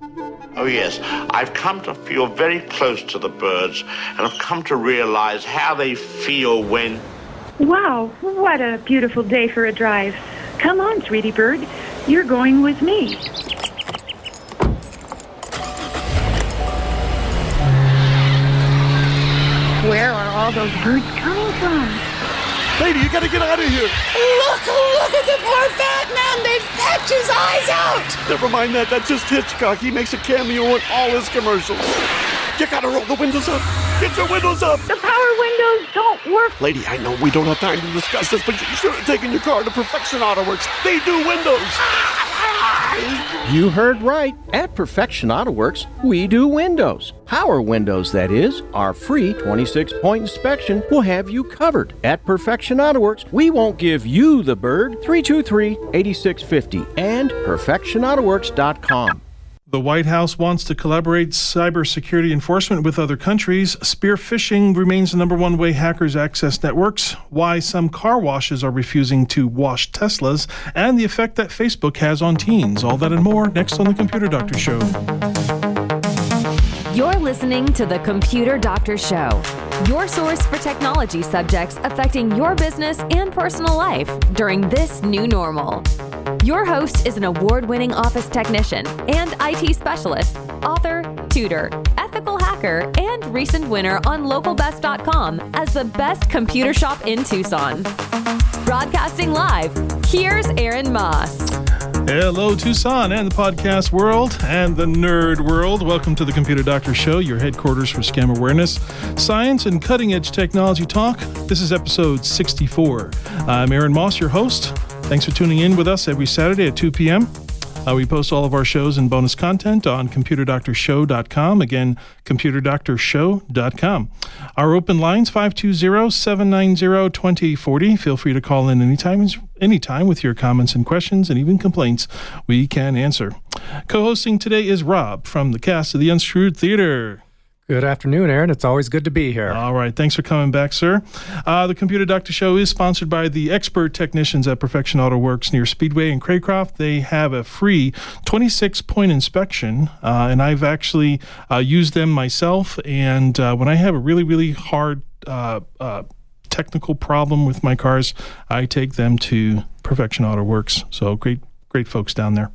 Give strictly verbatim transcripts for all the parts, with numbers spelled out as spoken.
Oh, yes. I've come to feel very close to the birds, and I've come to realize how they feel when... Wow, what a beautiful day for a drive. Come on, sweetie bird. You're going with me. Where are all those birds coming from? Lady, you gotta get out of here. Look, look at the poor fat man. They fetch his eyes out. Never mind that. That's just Hitchcock. He makes a cameo in all his commercials. You gotta roll the windows up. Get your windows up. The power windows don't work. Lady, I know we don't have time to discuss this, but you should have taken your car to Perfection Auto Works. They do windows. You heard right. At Perfection Auto Works, we do windows. Power windows, that is. Our free twenty-six point inspection will have you covered. At Perfection Auto Works, we won't give you the bird. three two three, eight six five zero and perfection auto works dot com. The White House wants to collaborate cybersecurity enforcement with other countries. Spear phishing remains the number one way hackers access networks. Why some car washes are refusing to wash Teslas, and the effect that Facebook has on teens. All that and more next on The Computer Doctor Show. You're listening to The Computer Doctor Show, your source for technology subjects affecting your business and personal life during this new normal. Your host is an award-winning office technician and I T specialist, author, tutor, ethical hacker, and recent winner on local best dot com as the best computer shop in Tucson. Broadcasting live, here's Aaron Moss. Hello, Tucson and the podcast world and the nerd world. Welcome to the Computer Doctor Show, your headquarters for scam awareness, science, and cutting-edge technology talk. This is episode sixty-four. I'm Aaron Moss, your host. Thanks for tuning in with us every Saturday at two p.m. Uh, we post all of our shows and bonus content on computer doctor show dot com. Again, computer doctor show dot com. Our open lines, five two zero, seven nine zero, two zero four zero. Feel free to call in anytime, anytime with your comments and questions and even complaints we can answer. Co-hosting today is Rob from the cast of The Unscrewed Theater. Good afternoon, Aaron. It's always good to be here. All right. Thanks for coming back, sir. Uh, the Computer Doctor Show is sponsored by the expert technicians at Perfection Auto Works near Speedway and Craycroft. They have a free twenty-six point inspection, uh, and I've actually uh, used them myself. And uh, when I have a really, really hard uh, uh, technical problem with my cars, I take them to Perfection Auto Works. So great, great folks down there.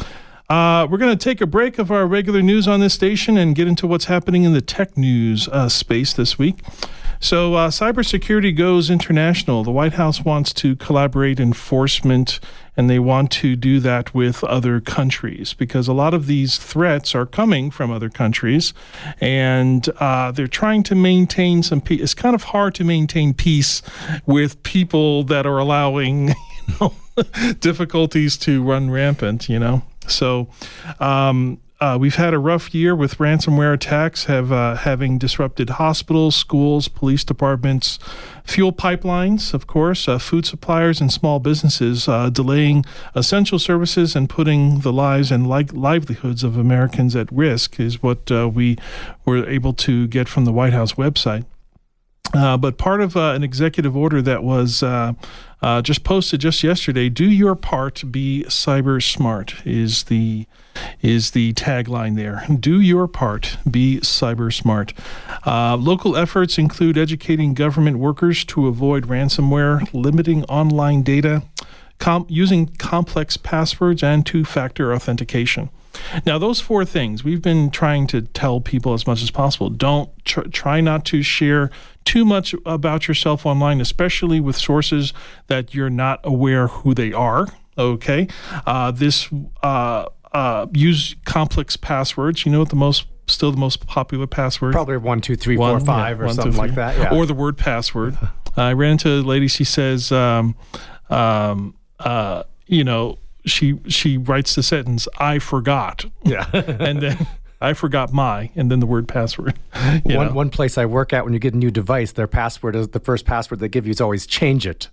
Uh, we're going to take a break of our regular news on this station and get into what's happening in the tech news uh, space this week. So uh, cybersecurity goes international. The White House wants to collaborate enforcement, and they want to do that with other countries because a lot of these threats are coming from other countries, and uh, they're trying to maintain some peace. It's kind of hard to maintain peace with people that are allowing, you know, difficulties to run rampant, you know. So um, uh, we've had a rough year with ransomware attacks have uh, having disrupted hospitals, schools, police departments, fuel pipelines, of course, uh, food suppliers, and small businesses, uh, delaying essential services and putting the lives and li- livelihoods of Americans at risk is what uh, we were able to get from the White House website. Uh, but part of uh, an executive order that was uh, uh, just posted just yesterday, "Do your part, be cyber smart," is the is the tagline there. Do your part, be cyber smart. Uh, local efforts include educating government workers to avoid ransomware, limiting online data, com- using complex passwords, and two-factor authentication. Now, those four things, we've been trying to tell people as much as possible. Don't tr- try not to share too much about yourself online, especially with sources that you're not aware who they are, okay? Uh, this, uh, uh, use complex passwords. You know what the most, still the most popular password? Probably one, two, three, one, four, five, yeah, or one, something two, like that. Yeah. Or the word password. I ran into a lady, she says, um, um, uh, you know, she she writes the sentence, "I forgot." Yeah. And then I forgot my, and then the word password. You one know? one place I work at, when you get a new device, their password is the first password they give you is always change it.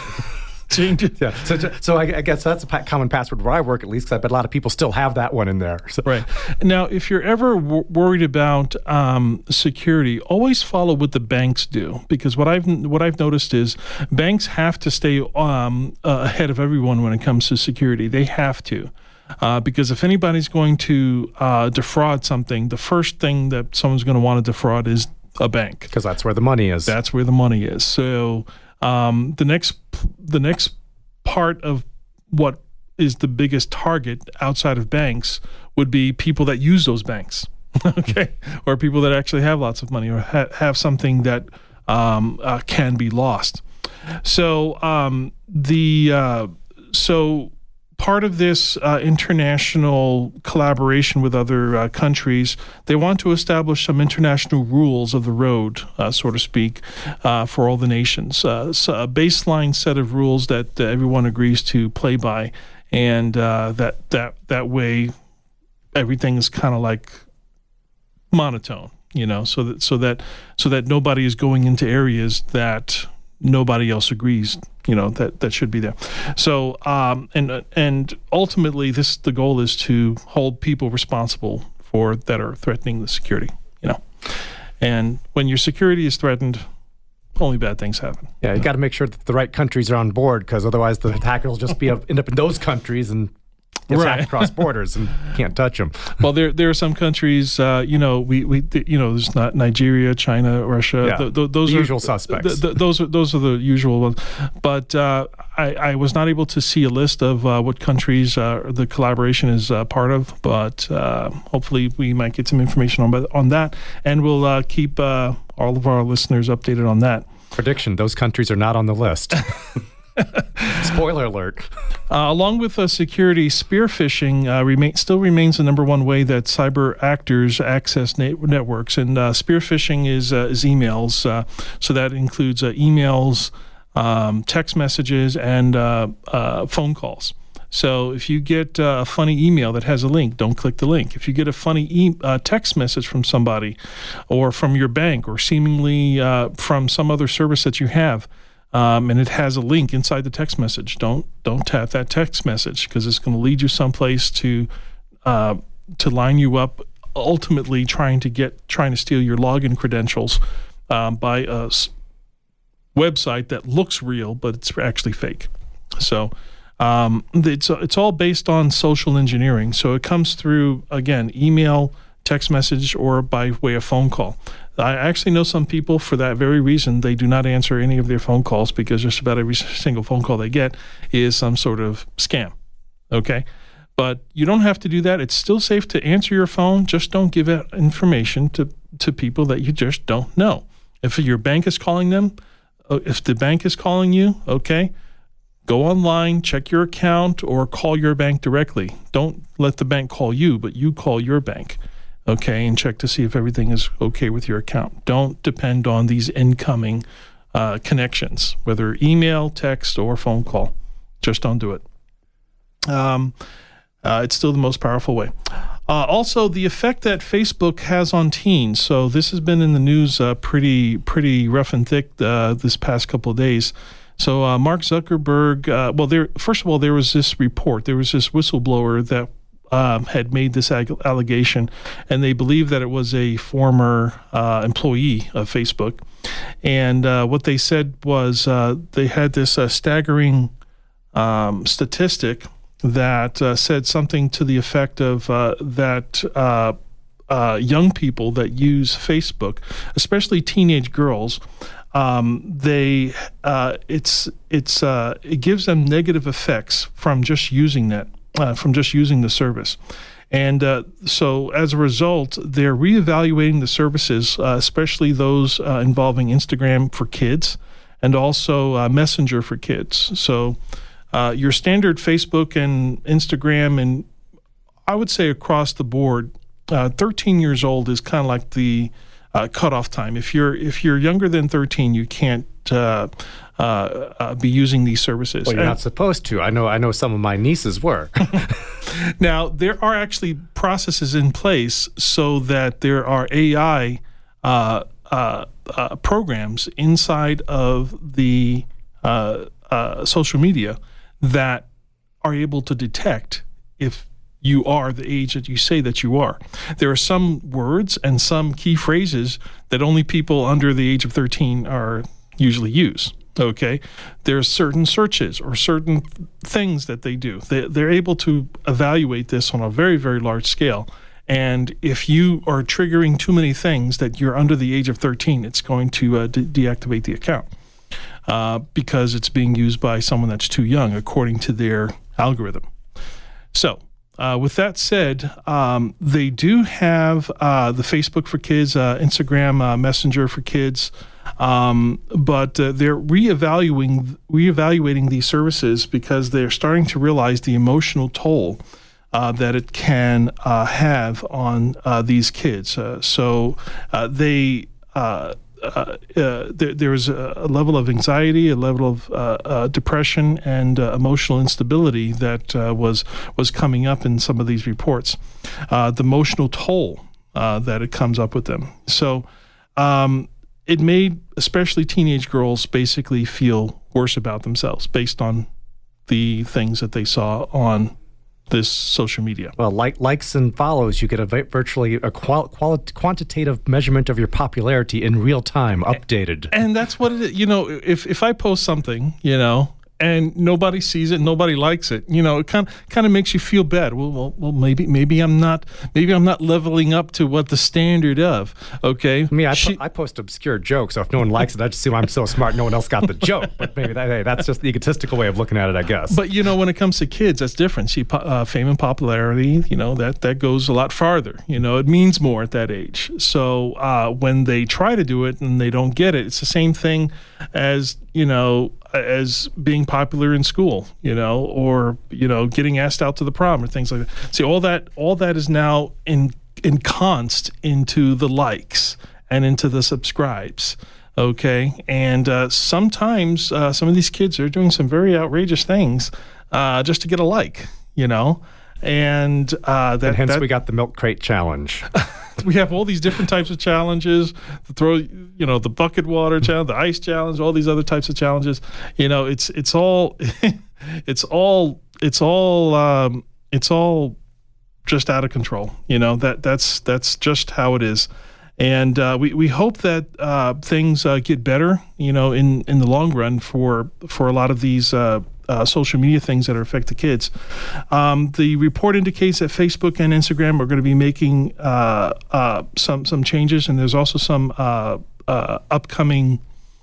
Change it. Yeah. So so I, I guess that's a pa- common password where I work, at least, because I bet a lot of people still have that one in there. So. Right. Now, if you're ever w- worried about um, security, always follow what the banks do, because what I've what I've noticed is banks have to stay um, uh, ahead of everyone when it comes to security. They have to. Uh, because if anybody's going to uh, defraud something, the first thing that someone's going to want to defraud is a bank. Because that's where the money is. That's where the money is. So um, the next the next part of what is the biggest target outside of banks would be people that use those banks, okay, or people that actually have lots of money or ha- have something that um, uh, can be lost. So um, the uh, so. Part of this uh, international collaboration with other uh, countries, they want to establish some international rules of the road, uh, so to speak, uh, for all the nations. Uh, so a baseline set of rules that uh, everyone agrees to play by, and uh, that that that way, everything is kind of like monotone, you know, so that so that so that nobody is going into areas that nobody else agrees, you know, that, that should be there. So, um, and and ultimately, this the goal is to hold people responsible for that are threatening the security, you know. And when your security is threatened, only bad things happen. Yeah, you got to make sure that the right countries are on board, because otherwise the attacker will just be end up in those countries and gets Right. hacked across borders and can't touch them. Well, there there are some countries, uh, you know, we, we you know, there's not Nigeria, China, Russia. Yeah, th- th- those the are usual suspects. Th- th- those are those are the usual ones. But uh, I, I was not able to see a list of uh, what countries uh, the collaboration is uh, part of. But uh, hopefully, we might get some information on on that, and we'll uh, keep uh, all of our listeners updated on that. Prediction: those countries are not on the list. Spoiler alert. Uh, along with uh, security, spear phishing uh, remain, still remains the number one way that cyber actors access na- networks. And uh, spear phishing is, uh, is emails. Uh, so that includes uh, emails, um, text messages, and uh, uh, phone calls. So if you get uh, a funny email that has a link, don't click the link. If you get a funny e- uh, text message from somebody or from your bank or seemingly uh, from some other service that you have, Um, and it has a link inside the text message, Don't don't tap that text message, because it's going to lead you someplace to uh, to line you up, ultimately trying to get trying to steal your login credentials um, by a s- website that looks real, but it's actually fake. So um, it's it's all based on social engineering. So it comes through, again, email, text message, or by way of phone call. I actually know some people, for that very reason, they do not answer any of their phone calls, because just about every single phone call they get is some sort of scam, okay? But you don't have to do that. It's still safe to answer your phone. Just don't give out information to, to people that you just don't know. If your bank is calling them, if the bank is calling you, okay, go online, check your account, or call your bank directly. Don't let the bank call you, but you call your bank. Okay, and check to see if everything is okay with your account. Don't depend on these incoming uh, connections, whether email, text, or phone call. Just don't do it. Um, uh, it's still the most powerful way. Uh, also, the effect that Facebook has on teens. So this has been in the news uh, pretty pretty rough and thick uh, this past couple of days. So uh, Mark Zuckerberg, uh, well, there. First of all, there was this report. There was this whistleblower that Um, had made this ag- allegation, and they believe that it was a former uh, employee of Facebook. And uh, what they said was uh, they had this uh, staggering um, statistic that uh, said something to the effect of uh, that uh, uh, young people that use Facebook, especially teenage girls, um, they uh, it's it's uh, it gives them negative effects from just using that. Uh, from just using the service. And uh, so as a result, they're reevaluating the services, uh, especially those uh, involving Instagram for kids and also uh, Messenger for kids. So uh, your standard Facebook and Instagram, and I would say across the board, uh, thirteen years old is kind of like the uh, cutoff time. If you're if you're younger than thirteen, you can't uh, uh, uh, be using these services. Well, you're and, not supposed to. I know. I know some of my nieces were. Now, there are actually processes in place so that there are A I uh, uh, uh, programs inside of the uh, uh, social media that are able to detect if you are the age that you say that you are. There are some words and some key phrases that only people under the age of thirteen are usually use. Okay, there's certain searches or certain th- things that they do. They, they're able to evaluate this on a very, very large scale. And if you are triggering too many things that you're under the age of thirteen, it's going to uh, de- deactivate the account uh, because it's being used by someone that's too young, according to their algorithm. So, uh, with that said, um, they do have uh, the Facebook for Kids, uh, Instagram uh, Messenger for Kids, um, but uh, they're reevaluating reevaluating these services because they're starting to realize the emotional toll uh, that it can uh, have on uh, these kids. Uh, so uh, they. Uh, Uh, uh, there, there was a, a level of anxiety, a level of uh, uh, depression, and uh, emotional instability that uh, was was coming up in some of these reports. Uh, the emotional toll uh, that it comes up with them. So um, it made especially teenage girls basically feel worse about themselves based on the things that they saw on this social media. Well, like likes and follows, you get a vi- virtually a qual- quali- quantitative measurement of your popularity in real time, updated. And that's what it is. You know, if if I post something, you know, and nobody sees it, nobody likes it, you know, it kind of kind of makes you feel bad. Well, well, well, maybe maybe I'm not maybe I'm not leveling up to what the standard of. Okay, I mean, I, she, po- I post obscure jokes, so if no one likes it, I just assume I'm so smart, no one else got the joke. But maybe that, hey, that's just the egotistical way of looking at it, I guess. But you know, when it comes to kids, that's different. See, uh, fame and popularity, you know, that that goes a lot farther. You know, it means more at that age. So uh, when they try to do it and they don't get it, it's the same thing as, you know, as being popular in school, you know, or, you know, getting asked out to the prom or things like that. See, all that all that is now in, encompassed into the likes and into the subscribes, okay? And uh, sometimes uh, some of these kids are doing some very outrageous things uh, just to get a like, you know? And uh, that, and hence that, we got the milk crate challenge. We have all these different types of challenges. The throw, you know, the bucket water challenge, the ice challenge, all these other types of challenges. You know, it's it's all, it's all, it's all, um, it's all just out of control. You know, that that's that's just how it is. And uh, we we hope that uh, things uh, get better. You know, in, in the long run for for a lot of these. Uh, Uh, social media things that are affect the kids. Um, the report indicates that Facebook and Instagram are going to be making uh, uh, some some changes, and there's also some uh, uh, upcoming.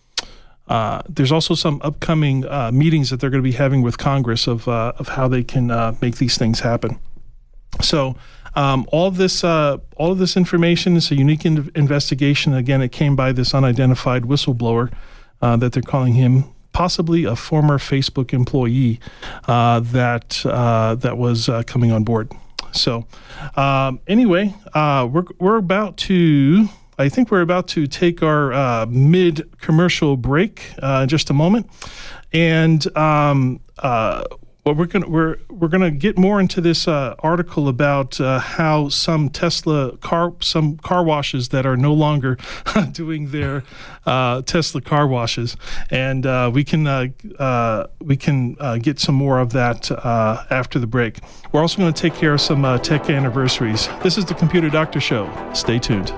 Uh, there's also some upcoming uh, meetings that they're going to be having with Congress of uh, of how they can uh, make these things happen. So. Um, all of this, uh, all of this information is a unique in- investigation. Again, it came by this unidentified whistleblower uh, that they're calling him. Possibly a former Facebook employee uh, that uh, that was uh, coming on board. So, um, anyway, uh, we're we're about to. I think we're about to take our uh, mid-commercial break uh, in just a moment, and um, uh, what we're gonna we're we're gonna get more into this uh, article about uh, how some Tesla car some car washes that are no longer doing their uh, Tesla car washes, and uh, we can uh, uh, we can uh, get some more of that uh, after the break. We're also going to take care of some uh, tech anniversaries. This is the Computer Doctor Show. Stay tuned.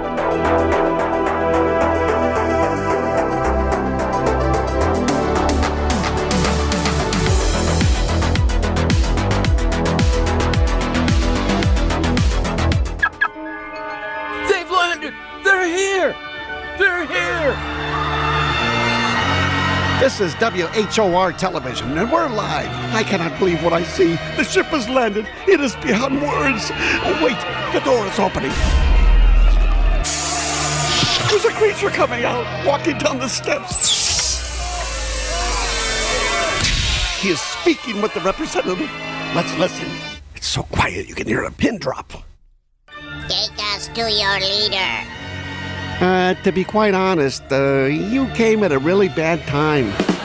This is W H O R Television, and we're live. I cannot believe what I see. The ship has landed. It is beyond words. Oh, wait, the door is opening. There's a creature coming out, walking down the steps. He is speaking with the representative. Let's listen. It's so quiet you can hear a pin drop. Take us to your leader. Uh, to be quite honest, uh, you came at a really bad time.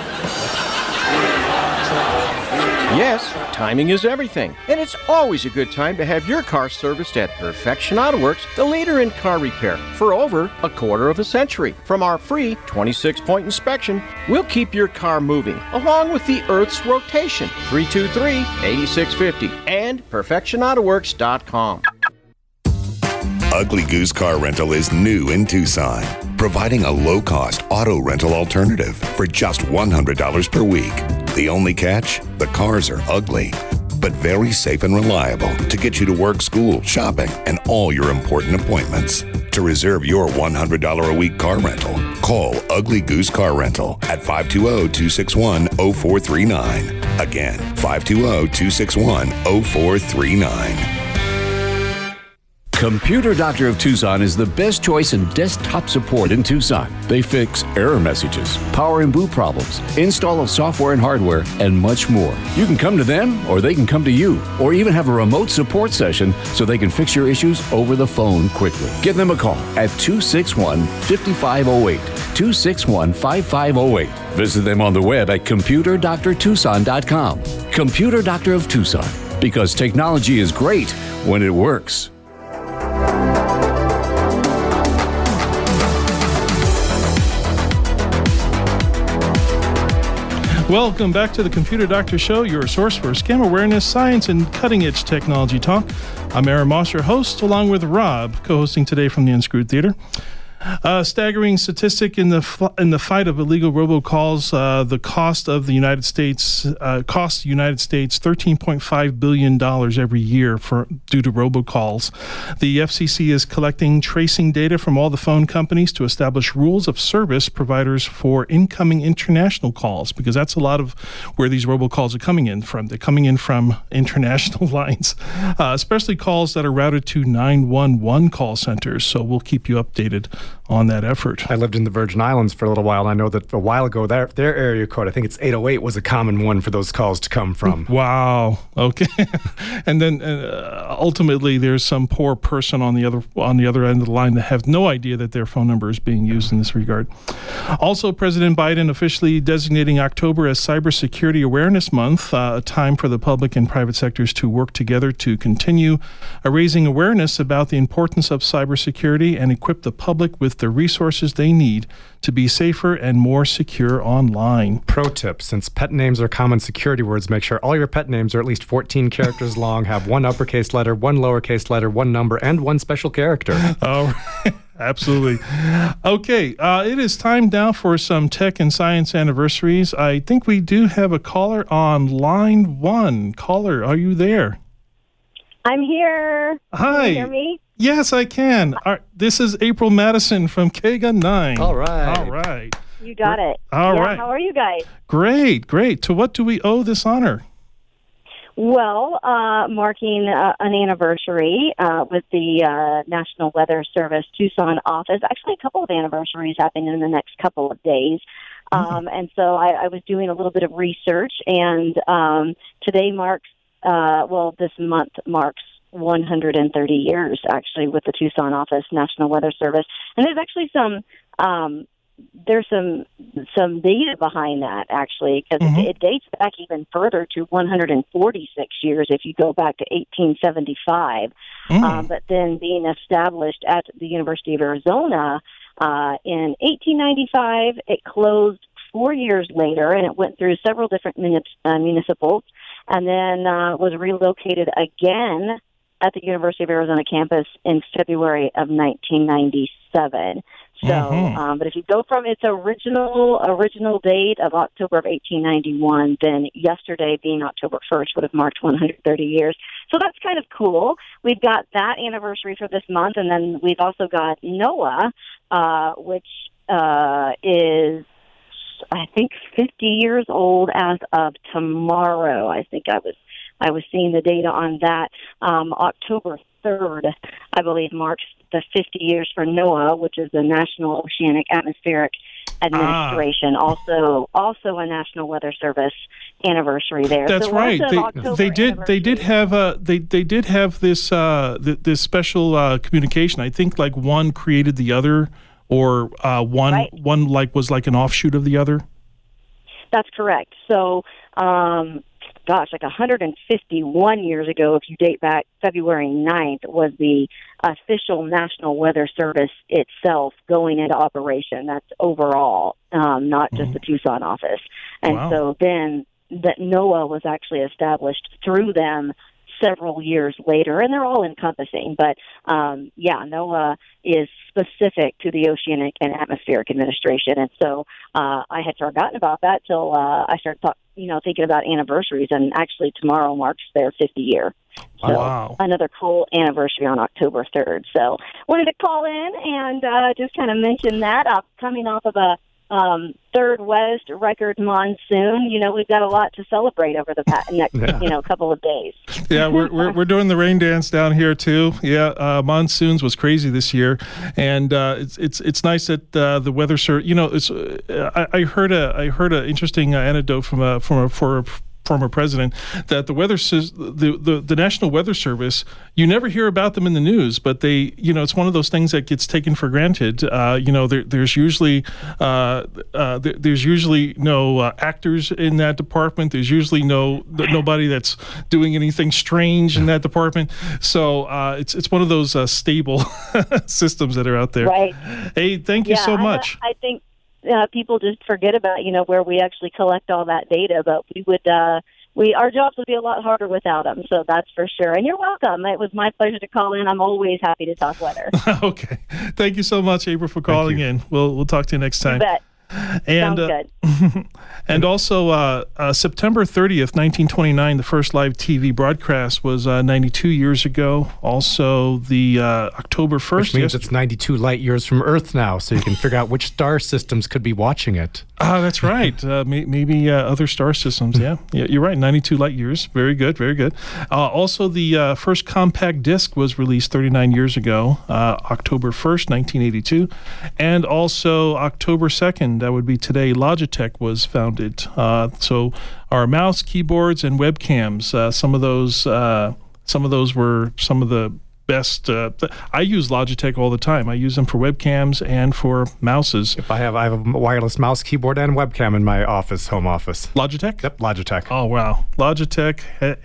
Yes, timing is everything, and it's always a good time to have your car serviced at Perfection Auto Works, the leader in car repair, for over a quarter of a century. From our free twenty-six point inspection, we'll keep your car moving, along with the Earth's rotation. three two three, eight six five zero and perfection auto works dot com. Ugly Goose Car Rental is new in Tucson. providing a low-cost auto rental alternative for just one hundred dollars per week. The only catch? The cars are ugly, but very safe and reliable to get you to work, school, shopping, and all your important appointments. To reserve your one hundred dollars a week car rental, call Ugly Goose Car Rental at five two zero, two six one, zero four three nine. Again, five two zero, two six one, zero four three nine. Computer Doctor of Tucson is the best choice in desktop support in Tucson. They fix error messages, power and boot problems, install of software and hardware, and much more. You can come to them, or they can come to you, or even have a remote support session so they can fix your issues over the phone quickly. Give them a call at two six one, five five zero eight, two six one, five five zero eight. Visit them on the web at computer doctor tucson dot com. Computer Doctor of Tucson, because technology is great when it works. Welcome back to the Computer Doctor Show, your source for scam awareness, science, and cutting-edge technology talk. I'm Aaron Moss, your host, along with Rob, co-hosting today from the Unscrewed Theater. A staggering statistic in the f- in the fight of illegal robocalls. Uh, the cost of the United States uh, costs the United States thirteen point five billion dollars every year for due to robocalls. The F C C is collecting tracing data from all the phone companies to establish rules of service providers for incoming international calls, because that's a lot of where these robocalls are coming in from. They're coming in from international lines, uh, especially calls that are routed to nine one one call centers. So we'll keep you updated on that effort. I lived in the Virgin Islands for a little while, and I know that a while ago their, their area code, I think it's eight oh eight, was a common one for those calls to come from. Wow. Okay. And then uh, ultimately there's some poor person on the other on the other end of the line that have no idea that their phone number is being used in this regard. Also, President Biden officially designating October as Cybersecurity Awareness Month, uh, a time for the public and private sectors to work together to continue uh, raising awareness about the importance of cybersecurity and equip the public with the resources they need to be safer and more secure online. Pro tip, since pet names are common security words, make sure all your pet names are at least fourteen characters long, have one uppercase letter, one lowercase letter, one number, and one special character. All right. Absolutely. Okay, uh, it is time now for some tech and science anniversaries. I think we do have a caller on line one. Caller, are you there? I'm here. Hi. Can you hear me? Yes, I can. Our, this is April Madison from K G U N nine. All right. All right. You got it. All yeah, right. How are you guys? Great, great. To what do we owe this honor? Well, uh, marking uh, an anniversary uh, with the uh, National Weather Service Tucson office. Actually, a couple of anniversaries happening in the next couple of days. Mm-hmm. Um, and so I, I was doing a little bit of research, and um, today marks, uh, well, this month marks one hundred thirty years, actually, with the Tucson office, National Weather Service. And there's actually some... Um, There's some some data behind that, actually, because mm-hmm. it, it dates back even further to one hundred forty-six years if you go back to eighteen seventy-five. Mm. Um, but then being established at the University of Arizona uh, in eighteen ninety-five, it closed four years later, and it went through several different municip- uh, municipals, and then uh, was relocated again at the University of Arizona campus in February of nineteen ninety-seven. So, mm-hmm. um, but if you go from its original original date of October of eighteen ninety-one, then yesterday being October first would have marked one hundred thirty years. So that's kind of cool. We've got that anniversary for this month, and then we've also got NOAA, uh, which uh, is, I think, fifty years old as of tomorrow. I think I was I was seeing the data on that. Um, October third, I believe, marks the fifty years for NOAA, which is the National Oceanic Atmospheric Administration. Ah. Also, also a National Weather Service anniversary there. That's so right. They, they did. They did have a. They they did have this uh, th- this special uh, communication. I think like one created the other, or uh, one right. one like was like an offshoot of the other. That's correct. So. Um, Gosh, like one hundred fifty-one years ago, if you date back, February ninth was the official National Weather Service itself going into operation. That's overall, um, not just mm-hmm. the Tucson office. And wow. so then that NOAA was actually established through them several years later, and they're all encompassing. But um, yeah, NOAA is specific to the Oceanic and Atmospheric Administration, and so uh, I had forgotten about that till uh, I started talk, you know, thinking about anniversaries, and actually tomorrow marks their fiftieth year. So wow. Another cool anniversary on October third. So wanted to call in and uh, just kind of mention that. Uh, coming off of a um, third West record monsoon, you know, we've got a lot to celebrate over the past, next, yeah. you know, couple of days. Yeah, we're, we're we're doing the rain dance down here too. Yeah, uh, monsoons was crazy this year, and uh, it's it's it's nice that uh, the weather, sir. You know, it's uh, I, I heard a I heard an interesting uh, anecdote from a from a for. A, former president, that the weather the, the the National Weather Service, you never hear about them in the news, but they, you know, it's one of those things that gets taken for granted. Uh, you know, there, there's usually uh, uh, there, there's usually no uh, actors in that department. There's usually no nobody that's doing anything strange in that department. So uh, it's it's one of those uh, stable systems that are out there. Right. Hey, thank you yeah, so much. I, I think. Uh, people just forget about, you know, where we actually collect all that data, but we would, uh, we our jobs would be a lot harder without them, so that's for sure. And you're welcome. It was my pleasure to call in. I'm always happy to talk weather. Okay. Thank you so much, April, for calling in. We'll we'll talk to you next time. You bet. And, Sounds uh, good. and also, uh, uh, September thirtieth, nineteen twenty-nine, the first live T V broadcast was uh, ninety-two years ago. Also, the uh, October first. Which means yes, it's ninety-two light years from Earth now, so you can figure out which star systems could be watching it. Ah, uh, that's right. Uh, may, maybe uh, other star systems, yeah. yeah. You're right, ninety-two light years. Very good, very good. Uh, also, the uh, first compact disc was released thirty-nine years ago, uh, October first, nineteen eighty-two. And also, October second, that would be today, Logitech was founded. Uh, so our mouse, keyboards, and webcams, uh, some of those uh, some of those were some of the best. Uh, th- I use Logitech all the time. I use them for webcams and for mouses. If I have I have a wireless mouse, keyboard, and webcam in my office, home office. Logitech? Yep, Logitech. Oh, wow. Logitech.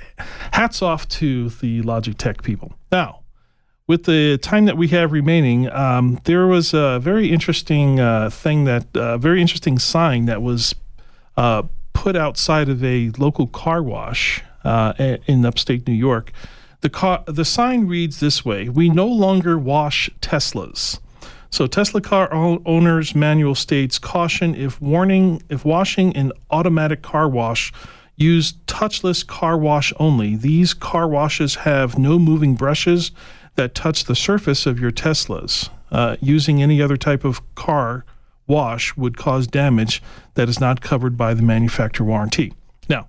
Hats off to the Logitech people. Now, with the time that we have remaining, um, there was a very interesting uh, thing that, a uh, very interesting sign that was uh, put outside of a local car wash uh, in upstate New York. The car, the sign reads this way: "We no longer wash Teslas." So Tesla car owners manual states, "Caution, if warning, if washing an automatic car wash, use touchless car wash only. These car washes have no moving brushes that touch the surface of your Teslas. Uh, using any other type of car wash would cause damage that is not covered by the manufacturer warranty." Now,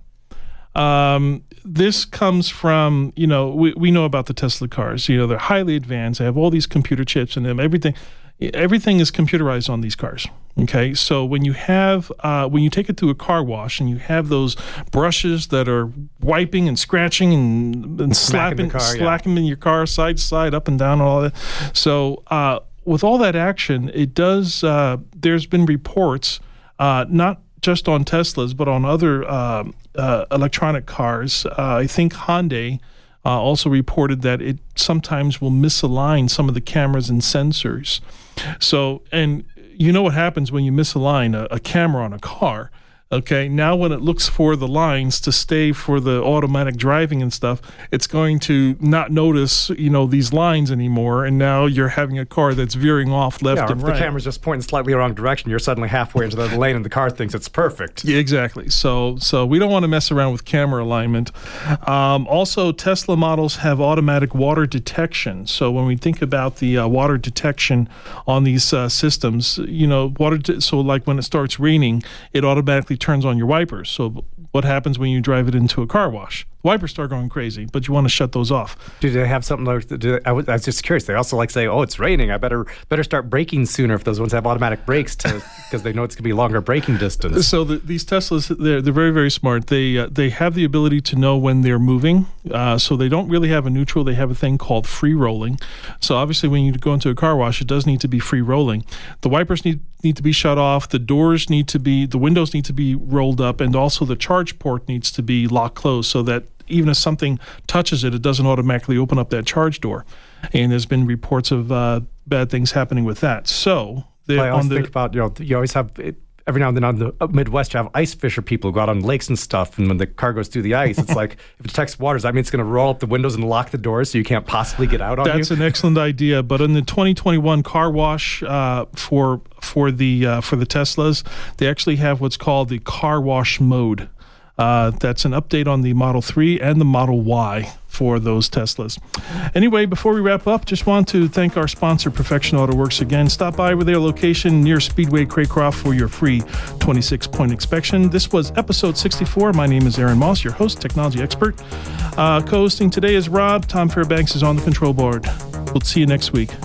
um, this comes from, you know, we, we know about the Tesla cars. You know, they're highly advanced. They have all these computer chips in them. Everything, everything is computerized on these cars. Okay, so when you have, uh, when you take it to a car wash and you have those brushes that are wiping and scratching and, and slapping, car, slapping yeah. in your car side to side, up and down, and all that. So uh, with all that action, it does. Uh, there's been reports, uh, not just on Teslas, but on other uh, uh, electronic cars. Uh, I think Hyundai uh, also reported that it sometimes will misalign some of the cameras and sensors. So, and you know what happens when you misalign a, a camera on a car. Okay, now when it looks for the lines to stay for the automatic driving and stuff, it's going to not notice, you know, these lines anymore, and now you're having a car that's veering off left yeah, and if right. The camera's just pointing slightly the wrong direction, you're suddenly halfway into the lane and the car thinks it's perfect. Yeah, exactly. So so we don't want to mess around with camera alignment. Um, also, Tesla models have automatic water detection. So when we think about the uh, water detection on these uh, systems, you know, water. De- so like when it starts raining, it automatically turns on your wipers. So what happens when you drive it into a car wash? Wipers start going crazy, but you want to shut those off. Do they have something like, do they, I, was, I was just curious. They also like say, oh, it's raining. I better better start braking sooner if those ones have automatic brakes to because they know it's going to be longer braking distance. So the, these Teslas, they're, they're very, very smart. They uh, they have the ability to know when they're moving. Uh, so they don't really have a neutral. They have a thing called free rolling. So obviously when you go into a car wash, it does need to be free rolling. The wipers need need to be shut off. The doors need to be, the windows need to be rolled up, and also the charge port needs to be locked closed so that even if something touches it, it doesn't automatically open up that charge door. And there's been reports of uh, bad things happening with that. So I always think about, you know, you always have, it, every now and then on the Midwest, you have ice fisher people who go out on lakes and stuff. And when the car goes through the ice, it's like, if it detects waters, that means it's going to roll up the windows and lock the doors so you can't possibly get out on That's you. an excellent idea. But in the twenty twenty-one car wash uh, for for the uh, for the Teslas, they actually have what's called the car wash mode. Uh, that's an update on the Model three and the Model Y for those Teslas. Anyway, before we wrap up, just want to thank our sponsor, Perfection Auto Works again. Stop by with their location near Speedway Craycroft for your free twenty-six point inspection. This was episode sixty-four. My name is Aaron Moss, your host, technology expert. Uh, co-hosting today is Rob. Tom Fairbanks is on the control board. We'll see you next week.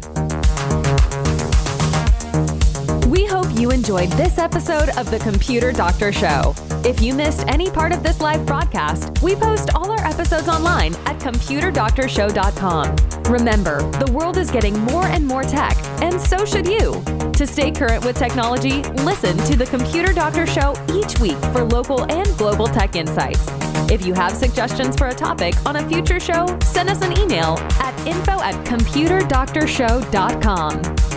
We hope you enjoyed this episode of the Computer Doctor Show. If you missed any part of this live broadcast, we post all our episodes online at computer doctor show dot com. Remember, the world is getting more and more tech, and so should you. To stay current with technology, listen to the Computer Doctor Show each week for local and global tech insights. If you have suggestions for a topic on a future show, send us an email at info at computer doctor show dot com.